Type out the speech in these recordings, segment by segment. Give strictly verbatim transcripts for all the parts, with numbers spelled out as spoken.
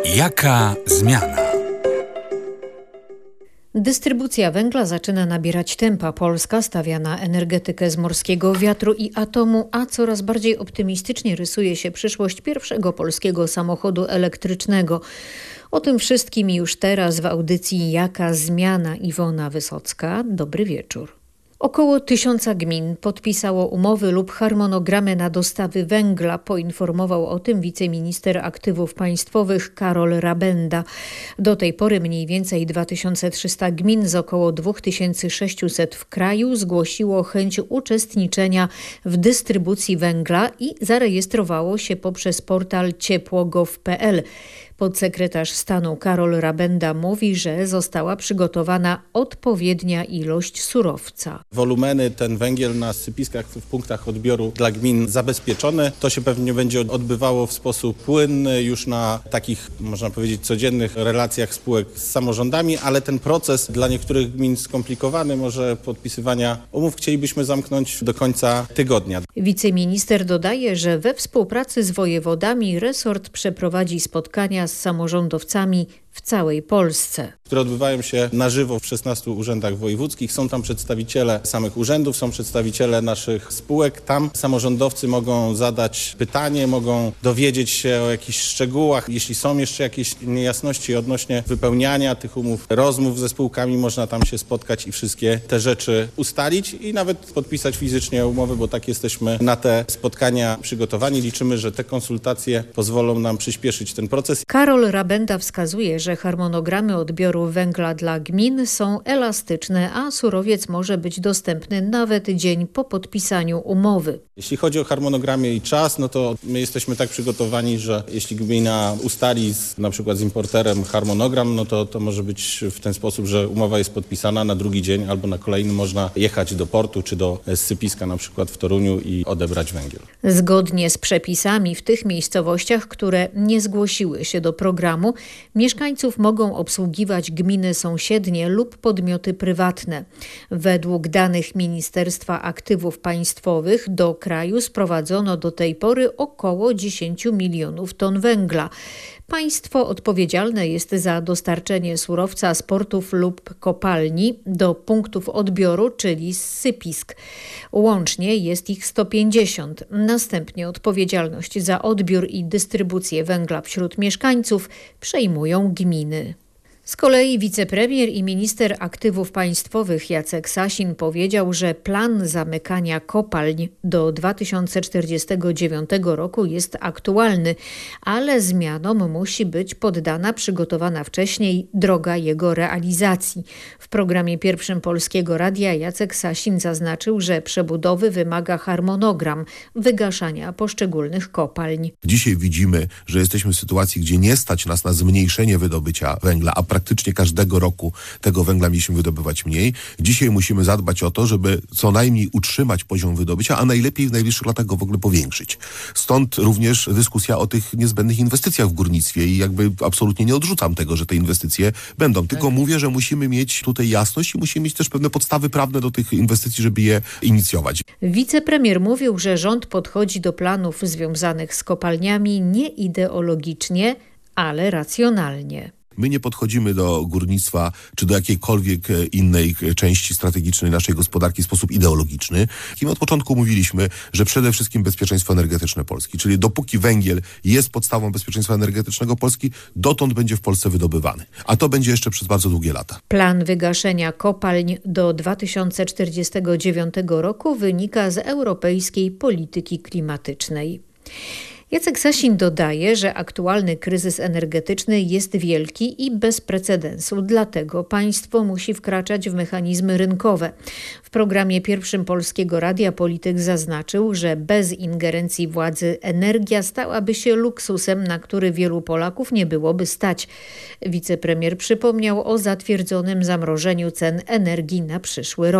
Jaka zmiana? Dystrybucja węgla zaczyna nabierać tempa. Polska stawia na energetykę z morskiego wiatru i atomu, a coraz bardziej optymistycznie rysuje się przyszłość pierwszego polskiego samochodu elektrycznego. O tym wszystkim już teraz w audycji Jaka zmiana? Iwona Wysocka. Dobry wieczór. Około tysiąca gmin podpisało umowy lub harmonogramy na dostawy węgla, poinformował o tym wiceminister aktywów państwowych Karol Rabenda. Do tej pory mniej więcej dwa tysiące trzysta gmin z około dwa tysiące sześćset w kraju zgłosiło chęć uczestniczenia w dystrybucji węgla i zarejestrowało się poprzez portal ciepło kropka gov kropka pe el. Podsekretarz stanu Karol Rabenda mówi, że została przygotowana odpowiednia ilość surowca. Wolumeny, ten węgiel na sypiskach w punktach odbioru dla gmin zabezpieczone. To się pewnie będzie odbywało w sposób płynny już na takich, można powiedzieć, codziennych relacjach spółek z samorządami, ale ten proces dla niektórych gmin skomplikowany, może podpisywania umów chcielibyśmy zamknąć do końca tygodnia. Wiceminister dodaje, że we współpracy z wojewodami resort przeprowadzi spotkania z samorządowcami w całej Polsce, które odbywają się na żywo w szesnastu urzędach wojewódzkich. Są tam przedstawiciele samych urzędów, są przedstawiciele naszych spółek. Tam samorządowcy mogą zadać pytanie, mogą dowiedzieć się o jakichś szczegółach. Jeśli są jeszcze jakieś niejasności odnośnie wypełniania tych umów, rozmów ze spółkami, można tam się spotkać i wszystkie te rzeczy ustalić i nawet podpisać fizycznie umowy, bo tak jesteśmy na te spotkania przygotowani. Liczymy, że te konsultacje pozwolą nam przyspieszyć ten proces. Karol Rabenda wskazuje, że harmonogramy odbioru węgla dla gmin są elastyczne, a surowiec może być dostępny nawet dzień po podpisaniu umowy. Jeśli chodzi o harmonogramy i czas, no to my jesteśmy tak przygotowani, że jeśli gmina ustali z, na przykład z importerem harmonogram, no to to może być w ten sposób, że umowa jest podpisana na drugi dzień albo na kolejny można jechać do portu czy do sypiska na przykład w Toruniu i odebrać węgiel. Zgodnie z przepisami w tych miejscowościach, które nie zgłosiły się do programu, mieszkańcy mogą obsługiwać gminy sąsiednie lub podmioty prywatne. Według danych Ministerstwa Aktywów Państwowych do kraju sprowadzono do tej pory około dziesięć milionów ton węgla. Państwo odpowiedzialne jest za dostarczenie surowca z portów lub kopalni do punktów odbioru, czyli z sypisk. Łącznie jest ich sto pięćdziesiąt. Następnie odpowiedzialność za odbiór i dystrybucję węgla wśród mieszkańców przejmują gminy. Z kolei wicepremier i minister aktywów państwowych Jacek Sasin powiedział, że plan zamykania kopalń do dwa tysiące czterdziestego dziewiątego roku jest aktualny, ale zmianom musi być poddana przygotowana wcześniej droga jego realizacji. W programie pierwszym Polskiego Radia Jacek Sasin zaznaczył, że przebudowy wymaga harmonogram wygaszania poszczególnych kopalń. Dzisiaj widzimy, że jesteśmy w sytuacji, gdzie nie stać nas na zmniejszenie wydobycia węgla, a praktycznie każdego roku tego węgla mieliśmy wydobywać mniej. Dzisiaj musimy zadbać o to, żeby co najmniej utrzymać poziom wydobycia, a najlepiej w najbliższych latach go w ogóle powiększyć. Stąd również dyskusja o tych niezbędnych inwestycjach w górnictwie i jakby absolutnie nie odrzucam tego, że te inwestycje będą. Tylko mówię, że musimy mieć tutaj jasność i musimy mieć też pewne podstawy prawne do tych inwestycji, żeby je inicjować. Wicepremier mówił, że rząd podchodzi do planów związanych z kopalniami nie ideologicznie, ale racjonalnie. My nie podchodzimy do górnictwa czy do jakiejkolwiek innej części strategicznej naszej gospodarki w sposób ideologiczny. I my od początku mówiliśmy, że przede wszystkim bezpieczeństwo energetyczne Polski, czyli dopóki węgiel jest podstawą bezpieczeństwa energetycznego Polski, dotąd będzie w Polsce wydobywany. A to będzie jeszcze przez bardzo długie lata. Plan wygaszenia kopalń do dwa tysiące czterdziestego dziewiątego roku wynika z europejskiej polityki klimatycznej. Jacek Sasin dodaje, że aktualny kryzys energetyczny jest wielki i bez precedensu, dlatego państwo musi wkraczać w mechanizmy rynkowe. W programie pierwszym Polskiego Radia polityk zaznaczył, że bez ingerencji władzy energia stałaby się luksusem, na który wielu Polaków nie byłoby stać. Wicepremier przypomniał o zatwierdzonym zamrożeniu cen energii na przyszły rok.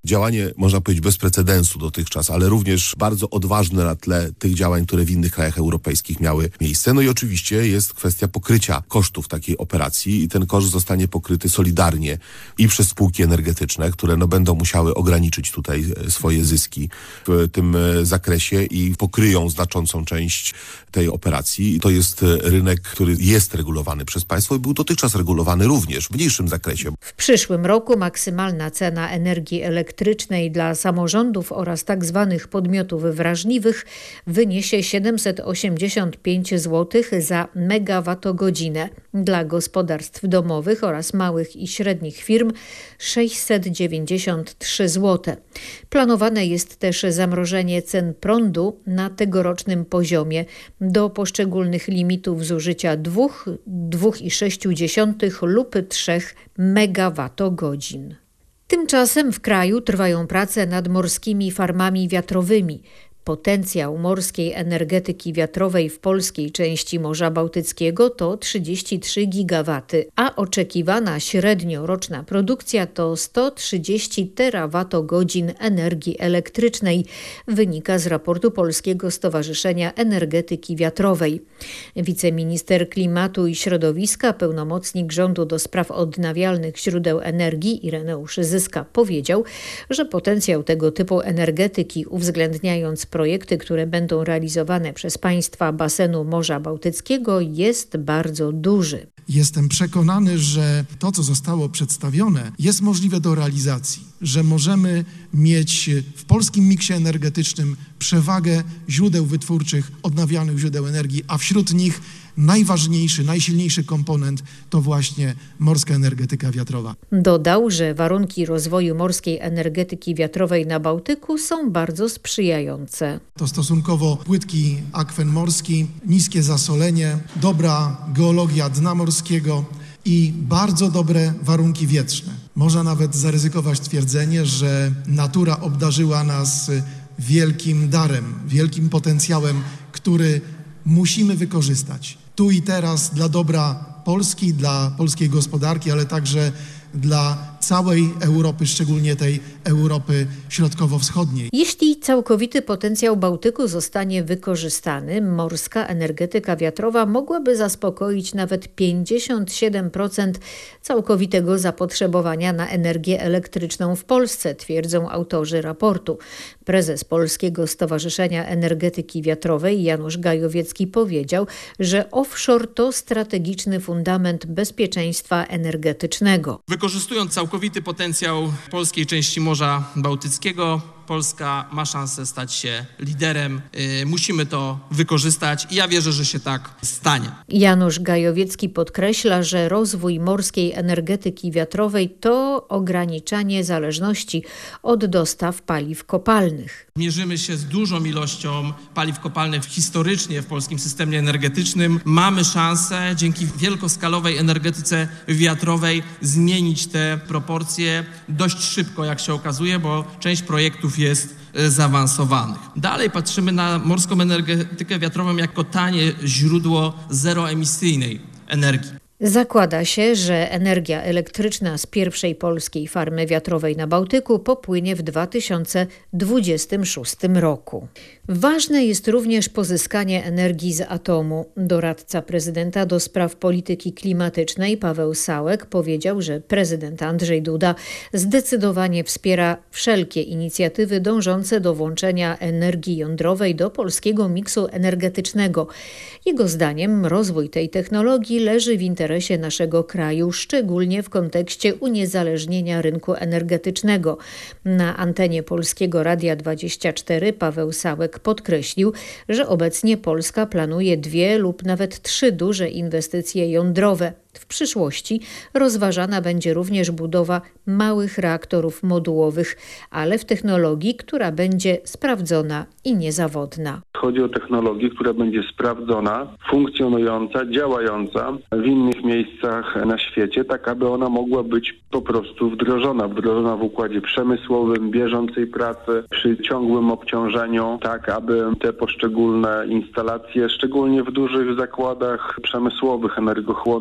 działanie, można powiedzieć, bez precedensu dotychczas, ale również bardzo odważne na tle tych działań, które w innych krajach europejskich miały miejsce. No i oczywiście jest kwestia pokrycia kosztów takiej operacji i ten koszt zostanie pokryty solidarnie i przez spółki energetyczne, które no będą musiały ograniczyć tutaj swoje zyski w tym zakresie i pokryją znaczącą część tej operacji. I to jest rynek, który jest regulowany przez państwo i był dotychczas regulowany również w mniejszym zakresie. W przyszłym roku maksymalna cena energii elektrycznej dla samorządów oraz tak zwanych podmiotów wrażliwych wyniesie siedemset osiemdziesiąt pięć złotych za megawattogodzinę. Dla gospodarstw domowych oraz małych i średnich firm sześćset dziewięćdziesiąt trzy złote. Planowane jest też zamrożenie cen prądu na tegorocznym poziomie do poszczególnych limitów zużycia dwa, dwa i sześć dziesiątych lub trzy megawattogodzin. Tymczasem w kraju trwają prace nad morskimi farmami wiatrowymi. Potencjał morskiej energetyki wiatrowej w polskiej części Morza Bałtyckiego to trzydzieści trzy gigawaty, a oczekiwana średnioroczna produkcja to sto trzydzieści terawatogodzin energii elektrycznej, wynika z raportu Polskiego Stowarzyszenia Energetyki Wiatrowej. Wiceminister Klimatu i Środowiska, pełnomocnik rządu do spraw odnawialnych źródeł energii Ireneusz Zyska powiedział, że potencjał tego typu energetyki, uwzględniając projekty, które będą realizowane przez państwa basenu Morza Bałtyckiego, jest bardzo duży. Jestem przekonany, że to, co zostało przedstawione, jest możliwe do realizacji, że możemy mieć w polskim miksie energetycznym przewagę źródeł wytwórczych, odnawialnych źródeł energii, a wśród nich najważniejszy, najsilniejszy komponent to właśnie morska energetyka wiatrowa. Dodał, że warunki rozwoju morskiej energetyki wiatrowej na Bałtyku są bardzo sprzyjające. To stosunkowo płytki akwen morski, niskie zasolenie, dobra geologia dna morskiego i bardzo dobre warunki wietrzne. Można nawet zaryzykować twierdzenie, że natura obdarzyła nas wielkim darem, wielkim potencjałem, który musimy wykorzystać tu i teraz dla dobra Polski, dla polskiej gospodarki, ale także dla całej Europy, szczególnie tej Europy środkowo-wschodniej. Jeśli całkowity potencjał Bałtyku zostanie wykorzystany, morska energetyka wiatrowa mogłaby zaspokoić nawet pięćdziesiąt siedem procent całkowitego zapotrzebowania na energię elektryczną w Polsce, twierdzą autorzy raportu. Prezes Polskiego Stowarzyszenia Energetyki Wiatrowej Janusz Gajowiecki powiedział, że offshore to strategiczny fundament bezpieczeństwa energetycznego. Wykorzystując całkowity potencjał polskiej części Morza Bałtyckiego, Polska ma szansę stać się liderem. Yy, musimy to wykorzystać i ja wierzę, że się tak stanie. Janusz Gajowiecki podkreśla, że rozwój morskiej energetyki wiatrowej to ograniczanie zależności od dostaw paliw kopalnych. Mierzymy się z dużą ilością paliw kopalnych historycznie w polskim systemie energetycznym. Mamy szansę dzięki wielkoskalowej energetyce wiatrowej zmienić te proporcje dość szybko, jak się okazuje, bo część projektów jest zaawansowanych. Dalej patrzymy na morską energetykę wiatrową jako tanie źródło zeroemisyjnej energii. Zakłada się, że energia elektryczna z pierwszej polskiej farmy wiatrowej na Bałtyku popłynie w dwa tysiące dwudziestym szóstym roku. Ważne jest również pozyskanie energii z atomu. Doradca prezydenta do spraw polityki klimatycznej Paweł Sałek powiedział, że prezydent Andrzej Duda zdecydowanie wspiera wszelkie inicjatywy dążące do włączenia energii jądrowej do polskiego miksu energetycznego. Jego zdaniem rozwój tej technologii leży w interesie naszego kraju, szczególnie w kontekście uniezależnienia rynku energetycznego. Na antenie Polskiego Radia dwadzieścia cztery Paweł Sałek podkreślił, że obecnie Polska planuje dwie lub nawet trzy duże inwestycje jądrowe. W przyszłości rozważana będzie również budowa małych reaktorów modułowych, ale w technologii, która będzie sprawdzona i niezawodna. Chodzi o technologię, która będzie sprawdzona, funkcjonująca, działająca w innych miejscach na świecie, tak aby ona mogła być po prostu wdrożona, wdrożona w układzie przemysłowym, bieżącej pracy, przy ciągłym obciążeniu, tak aby te poszczególne instalacje, szczególnie w dużych zakładach przemysłowych, energochłonnych, jak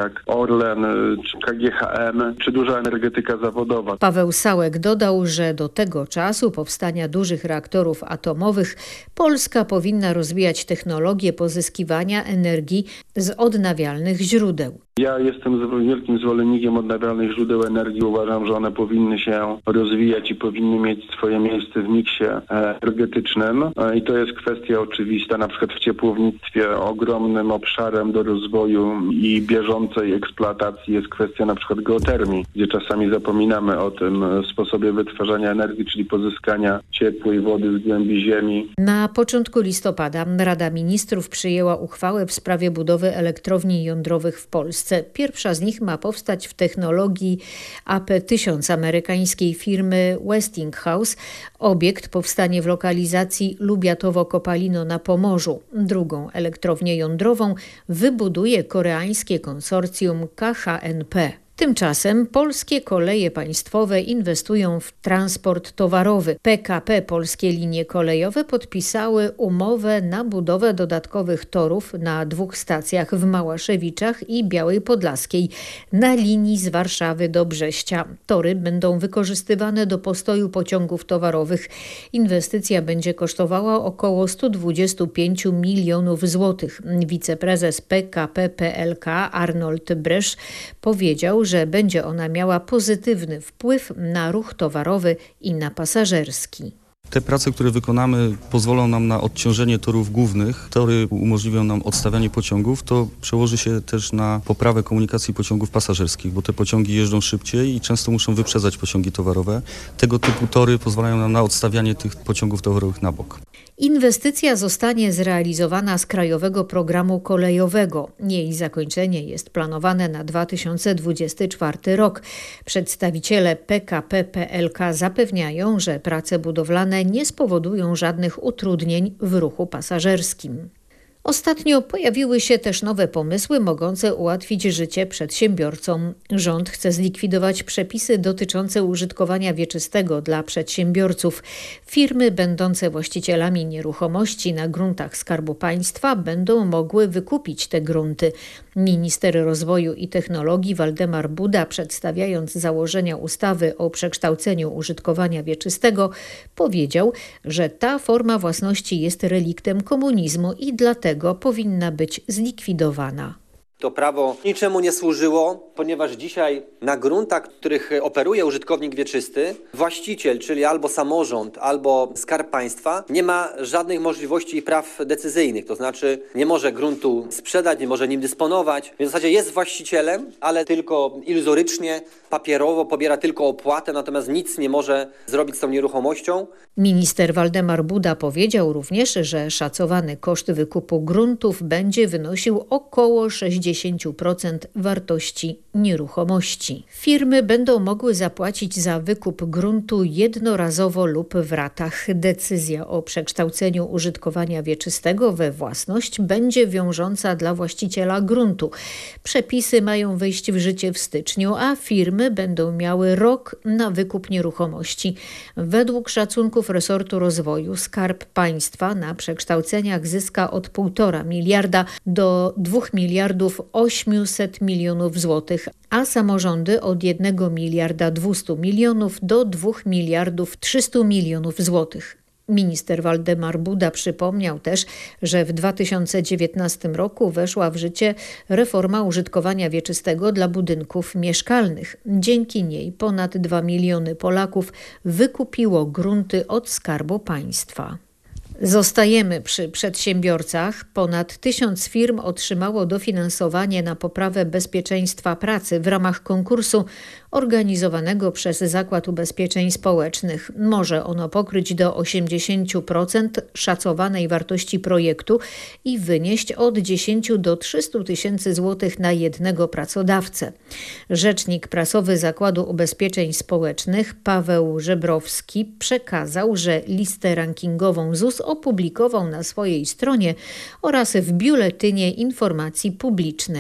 jak Orlen, czy K G H M, czy duża energetyka zawodowa. Paweł Sałek dodał, że do tego czasu powstania dużych reaktorów atomowych Polska powinna rozwijać technologię pozyskiwania energii z odnawialnych źródeł. Ja jestem wielkim zwolennikiem odnawialnych źródeł energii. Uważam, że one powinny się rozwijać i powinny mieć swoje miejsce w miksie energetycznym. I to jest kwestia oczywista. Na przykład w ciepłownictwie ogromnym obszarem do rozwoju i bieżącej eksploatacji jest kwestia na przykład geotermii, gdzie czasami zapominamy o tym sposobie wytwarzania energii, czyli pozyskania ciepłej wody z głębi ziemi. Na początku listopada Rada Ministrów przyjęła uchwałę w sprawie budowy elektrowni jądrowych w Polsce. Pierwsza z nich ma powstać w technologii A P tysiąc amerykańskiej firmy Westinghouse. Obiekt powstanie w lokalizacji Lubiatowo-Kopalino na Pomorzu. Drugą elektrownię jądrową wybuduje koreańskie konsorcjum K H N P. Tymczasem polskie koleje państwowe inwestują w transport towarowy. P K P Polskie Linie Kolejowe podpisały umowę na budowę dodatkowych torów na dwóch stacjach w Małaszewiczach i Białej Podlaskiej na linii z Warszawy do Brześcia. Tory będą wykorzystywane do postoju pociągów towarowych. Inwestycja będzie kosztowała około sto dwadzieścia pięć milionów złotych. Wiceprezes P K P P L K Arnold Bresz powiedział, że będzie ona miała pozytywny wpływ na ruch towarowy i na pasażerski. Te prace, które wykonamy, pozwolą nam na odciążenie torów głównych. Tory umożliwią nam odstawianie pociągów. To przełoży się też na poprawę komunikacji pociągów pasażerskich, bo te pociągi jeżdżą szybciej i często muszą wyprzedzać pociągi towarowe. Tego typu tory pozwalają nam na odstawianie tych pociągów towarowych na bok. Inwestycja zostanie zrealizowana z Krajowego Programu Kolejowego. Jej zakończenie jest planowane na dwa tysiące dwudziesty czwarty rok. Przedstawiciele P K P P L K zapewniają, że prace budowlane nie spowodują żadnych utrudnień w ruchu pasażerskim. Ostatnio pojawiły się też nowe pomysły mogące ułatwić życie przedsiębiorcom. Rząd chce zlikwidować przepisy dotyczące użytkowania wieczystego dla przedsiębiorców. Firmy będące właścicielami nieruchomości na gruntach Skarbu Państwa będą mogły wykupić te grunty. Minister Rozwoju i Technologii Waldemar Buda, przedstawiając założenia ustawy o przekształceniu użytkowania wieczystego, powiedział, że ta forma własności jest reliktem komunizmu i dlatego powinna być zlikwidowana. To prawo niczemu nie służyło, ponieważ dzisiaj na gruntach, których operuje użytkownik wieczysty, właściciel, czyli albo samorząd, albo Skarb Państwa, nie ma żadnych możliwości i praw decyzyjnych. To znaczy nie może gruntu sprzedać, nie może nim dysponować. W zasadzie jest właścicielem, ale tylko iluzorycznie, papierowo pobiera tylko opłatę, natomiast nic nie może zrobić z tą nieruchomością. Minister Waldemar Buda powiedział również, że szacowany koszt wykupu gruntów będzie wynosił około sześćdziesiąt procent wartości nieruchomości. Firmy będą mogły zapłacić za wykup gruntu jednorazowo lub w ratach. Decyzja o przekształceniu użytkowania wieczystego we własność będzie wiążąca dla właściciela gruntu. Przepisy mają wejść w życie w styczniu, a firmy będą miały rok na wykup nieruchomości. Według szacunków resortu rozwoju Skarb Państwa na przekształceniach zyska od półtora miliarda do dwóch miliardów osiemset milionów złotych, a samorządy od jednego miliarda dwieście milionów do dwóch miliardów trzysta milionów złotych. Minister Waldemar Buda przypomniał też, że w dwa tysiące dziewiętnastym roku weszła w życie reforma użytkowania wieczystego dla budynków mieszkalnych. Dzięki niej ponad dwa miliony Polaków wykupiło grunty od Skarbu Państwa. Zostajemy przy przedsiębiorcach. Ponad tysiąc firm otrzymało dofinansowanie na poprawę bezpieczeństwa pracy w ramach konkursu organizowanego przez Zakład Ubezpieczeń Społecznych. Może ono pokryć do osiemdziesiąt procent szacowanej wartości projektu i wynieść od dziesięciu do trzystu tysięcy złotych na jednego pracodawcę. Rzecznik prasowy Zakładu Ubezpieczeń Społecznych Paweł Żebrowski przekazał, że listę rankingową Z U S opublikował na swojej stronie oraz w Biuletynie Informacji Publicznej.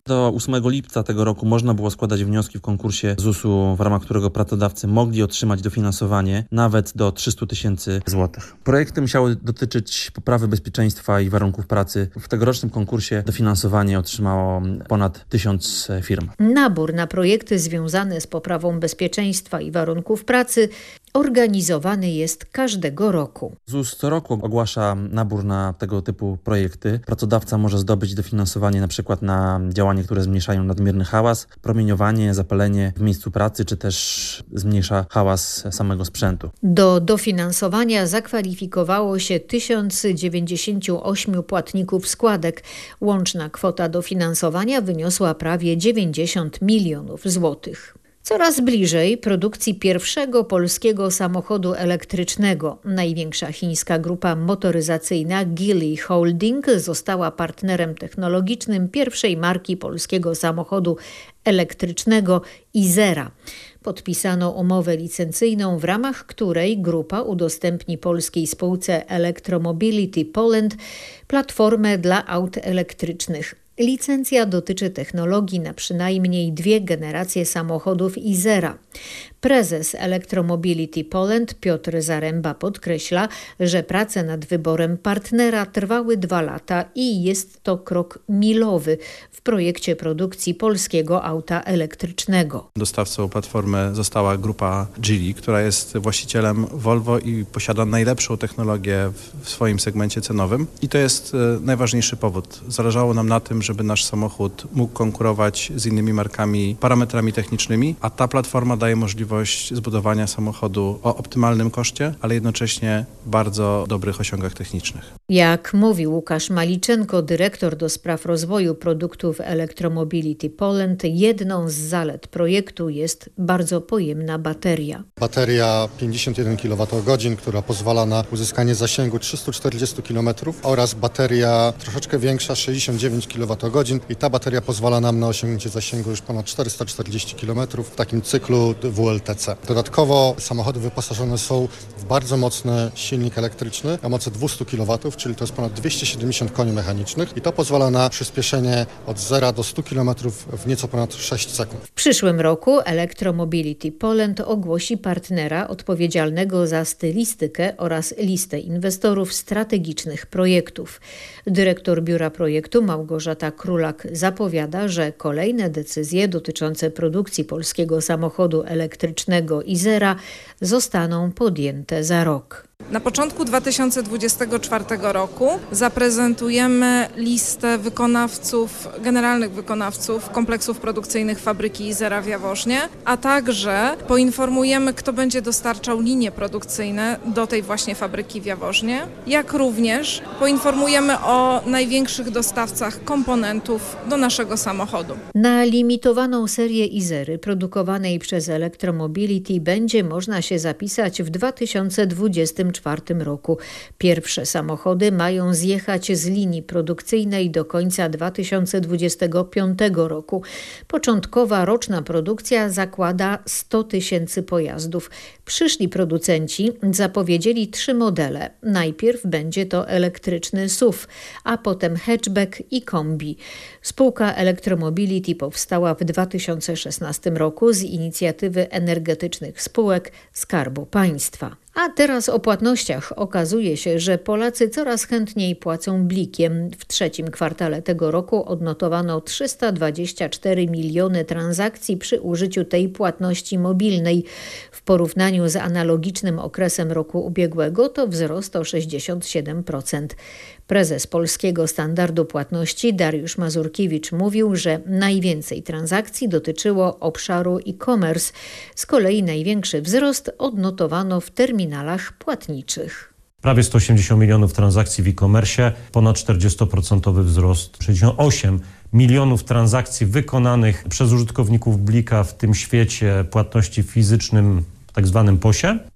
Do ósmego lipca tego roku można było składać wnioski w konkursie Z U S-u, w ramach którego pracodawcy mogli otrzymać dofinansowanie nawet do trzysta tysięcy złotych. Projekty musiały dotyczyć poprawy bezpieczeństwa i warunków pracy. W tegorocznym konkursie dofinansowanie otrzymało ponad tysiąc firm. Nabór na projekty związane z poprawą bezpieczeństwa i warunków pracy organizowany jest każdego roku. Z U S co roku ogłasza nabór na tego typu projekty. Pracodawca może zdobyć dofinansowanie na przykład na działania, które zmniejszają nadmierny hałas, promieniowanie, zapalenie w miejscu pracy, czy też zmniejsza hałas samego sprzętu. Do dofinansowania zakwalifikowało się tysiąc dziewięćdziesięciu ośmiu płatników składek. Łączna kwota dofinansowania wyniosła prawie dziewięćdziesiąt milionów złotych. Coraz bliżej produkcji pierwszego polskiego samochodu elektrycznego. Największa chińska grupa motoryzacyjna Geely Holding została partnerem technologicznym pierwszej marki polskiego samochodu elektrycznego Izera. Podpisano umowę licencyjną, w ramach której grupa udostępni polskiej spółce Electromobility Poland platformę dla aut elektrycznych. Licencja dotyczy technologii na przynajmniej dwie generacje samochodów Izera. Prezes Electromobility Poland Piotr Zaręba podkreśla, że prace nad wyborem partnera trwały dwa lata i jest to krok milowy w projekcie produkcji polskiego auta elektrycznego. Dostawcą platformy została grupa Geely, która jest właścicielem Volvo i posiada najlepszą technologię w swoim segmencie cenowym. I to jest najważniejszy powód. Zależało nam na tym, żeby nasz samochód mógł konkurować z innymi markami parametrami technicznymi, a ta platforma daje możliwość zbudowania samochodu o optymalnym koszcie, ale jednocześnie bardzo dobrych osiągach technicznych. Jak mówił Łukasz Maliczenko, dyrektor do spraw rozwoju produktów Electromobility Poland, jedną z zalet projektu jest bardzo pojemna bateria. Bateria pięćdziesiąt jeden kilowatogodzin, która pozwala na uzyskanie zasięgu trzysta czterdzieści kilometrów, oraz bateria troszeczkę większa, sześćdziesiąt dziewięć kilowatogodzin, i ta bateria pozwala nam na osiągnięcie zasięgu już ponad czterysta czterdzieści kilometrów w takim cyklu W L T C. Dodatkowo samochody wyposażone są w bardzo mocny silnik elektryczny o mocy dwieście kilowatów, czyli to jest ponad dwieście siedemdziesiąt koni mechanicznych, i to pozwala na przyspieszenie od zera do stu kilometrów w nieco ponad sześć sekund. W przyszłym roku Electromobility Poland ogłosi partnera odpowiedzialnego za stylistykę oraz listę inwestorów strategicznych projektów. Dyrektor Biura Projektu Małgorzata Królak zapowiada, że kolejne decyzje dotyczące produkcji polskiego samochodu elektrycznego Izera zostaną podjęte za rok. Na początku dwa tysiące dwudziestego czwartego roku zaprezentujemy listę wykonawców, generalnych wykonawców kompleksów produkcyjnych fabryki Izera w Jaworznie, a także poinformujemy, kto będzie dostarczał linie produkcyjne do tej właśnie fabryki w Jaworznie, jak również poinformujemy o największych dostawcach komponentów do naszego samochodu. Na limitowaną serię Izery produkowanej przez Electromobility będzie można się zapisać w dwa tysiące dwudziestym czwartym roku. Pierwsze samochody mają zjechać z linii produkcyjnej do końca dwa tysiące dwudziestego piątego roku. Początkowa roczna produkcja zakłada sto tysięcy pojazdów. Przyszli producenci zapowiedzieli trzy modele. Najpierw będzie to elektryczny S U V, a potem hatchback i kombi. Spółka Electromobility powstała w dwa tysiące szesnastym roku z inicjatywy energetycznych spółek Skarbu Państwa. A teraz o płatnościach. Okazuje się, że Polacy coraz chętniej płacą blikiem. W trzecim kwartale tego roku odnotowano trzysta dwadzieścia cztery miliony transakcji przy użyciu tej płatności mobilnej. W porównaniu z analogicznym okresem roku ubiegłego to wzrost o sześćdziesiąt siedem procent. Prezes Polskiego Standardu Płatności Dariusz Mazurkiewicz mówił, że najwięcej transakcji dotyczyło obszaru e-commerce. Z kolei największy wzrost odnotowano w terminalach płatniczych. Prawie sto osiemdziesiąt milionów transakcji w e-commerce, ponad czterdziestoprocentowy wzrost, sześćdziesiąt osiem milionów transakcji wykonanych przez użytkowników Blika w tym świecie płatności fizycznym, tak zwanym posie.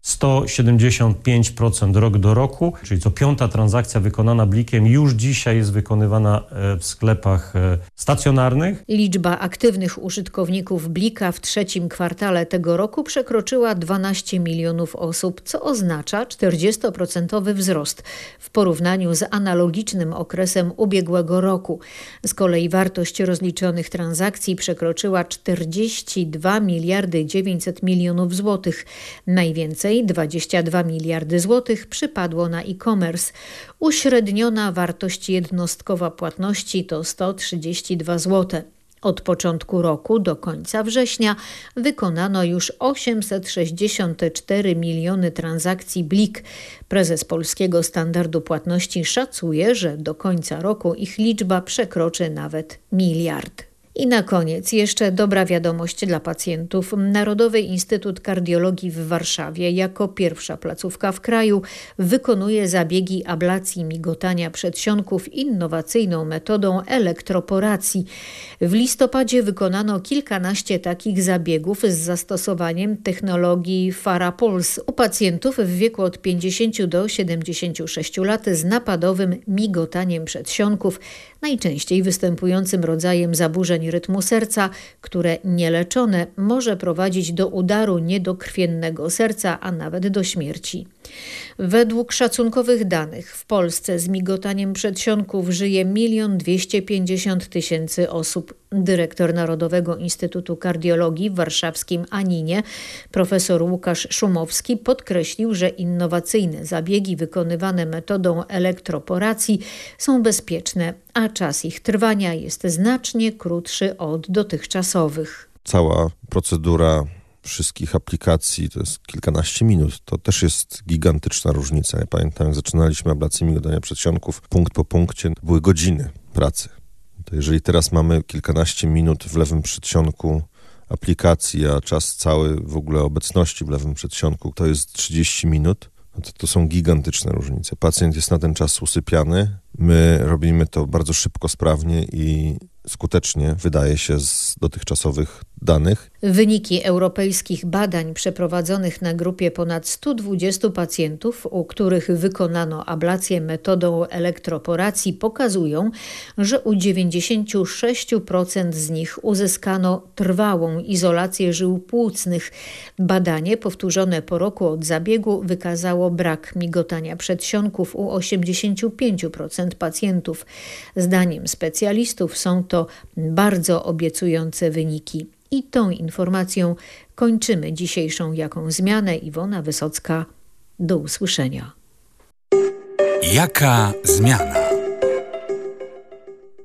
sto siedemdziesiąt pięć procent rok do roku, czyli co piąta transakcja wykonana blikiem już dzisiaj jest wykonywana w sklepach stacjonarnych. Liczba aktywnych użytkowników blika w trzecim kwartale tego roku przekroczyła dwanaście milionów osób, co oznacza czterdziestoprocentowy wzrost w porównaniu z analogicznym okresem ubiegłego roku. Z kolei wartość rozliczonych transakcji przekroczyła czterdzieści dwa miliardy dziewięćset milionów złotych. Najwięcej, dwadzieścia dwa miliardy złotych, przypadło na e-commerce. Uśredniona wartość jednostkowa płatności to sto trzydzieści dwa złote. Od początku roku do końca września wykonano już osiemset sześćdziesiąt cztery miliony transakcji blik. Prezes Polskiego Standardu Płatności szacuje, że do końca roku ich liczba przekroczy nawet miliard. I na koniec jeszcze dobra wiadomość dla pacjentów. Narodowy Instytut Kardiologii w Warszawie jako pierwsza placówka w kraju wykonuje zabiegi ablacji migotania przedsionków innowacyjną metodą elektroporacji. W listopadzie wykonano kilkanaście takich zabiegów z zastosowaniem technologii Farapulse u pacjentów w wieku od pięćdziesięciu do siedemdziesięciu sześciu lat z napadowym migotaniem przedsionków, najczęściej występującym rodzajem zaburzeń rytmu serca, które nieleczone może prowadzić do udaru niedokrwiennego serca, a nawet do śmierci. Według szacunkowych danych w Polsce z migotaniem przedsionków żyje milion dwieście pięćdziesiąt tysięcy osób. Dyrektor Narodowego Instytutu Kardiologii w warszawskim Aninie, profesor Łukasz Szumowski, podkreślił, że innowacyjne zabiegi wykonywane metodą elektroporacji są bezpieczne, a czas ich trwania jest znacznie krótszy od dotychczasowych. Cała procedura wszystkich aplikacji to jest kilkanaście minut. To też jest gigantyczna różnica. Ja pamiętam, jak zaczynaliśmy ablację migotania przedsionków, punkt po punkcie to były godziny pracy. To jeżeli teraz mamy kilkanaście minut w lewym przedsionku aplikacji, a czas cały w ogóle obecności w lewym przedsionku to jest trzydzieści minut, no to, to są gigantyczne różnice. Pacjent jest na ten czas usypiany, my robimy to bardzo szybko, sprawnie i skutecznie, wydaje się, z dotychczasowych danych. Wyniki europejskich badań przeprowadzonych na grupie ponad stu dwudziestu pacjentów, u których wykonano ablację metodą elektroporacji, pokazują, że u dziewięćdziesięciu sześciu procent z nich uzyskano trwałą izolację żył płucnych. Badanie powtórzone po roku od zabiegu wykazało brak migotania przedsionków u osiemdziesięciu pięciu procent pacjentów. Zdaniem specjalistów są to bardzo obiecujące wyniki. I tą informacją kończymy dzisiejszą Jaką zmianę. Iwona Wysocka. Do usłyszenia. Jaka zmiana?